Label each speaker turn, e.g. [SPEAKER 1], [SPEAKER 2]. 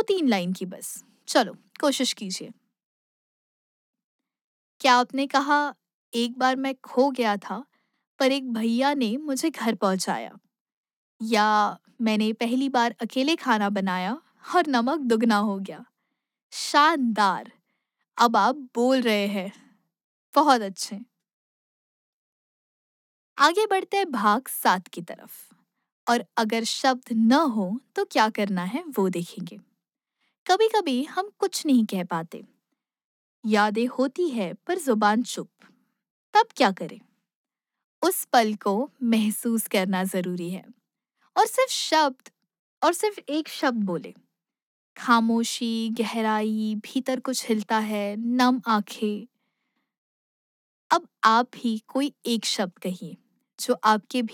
[SPEAKER 1] 2-3 line की बस। चलो, कोशिश कीजिए। क्या आपने कहा, एक बार मैं खो गया था, पर एक भैया ने मुझे घर पहुँचाया? या मैंने पहली बार अकेले खाना बनाया और नमक दुगना हो गया? शानदार! अब आप बोल रहे हैं। बहुत अच्छे। आगे बढ़ते हैं भाग 7 की तरफ। और अगर शब्द न हो तो क्या करना है वो देखेंगे। कभी कभी हम कुछ नहीं कह पाते, यादें होती है पर जुबान चुप। तब क्या करें? उस पल को महसूस करना जरूरी है। और सिर्फ एक शब्द बोले। खामोशी, गहराई, भीतर कुछ हिलता है, नम आंखें। अब आप भी कोई एक शब्द कहिए जो आपके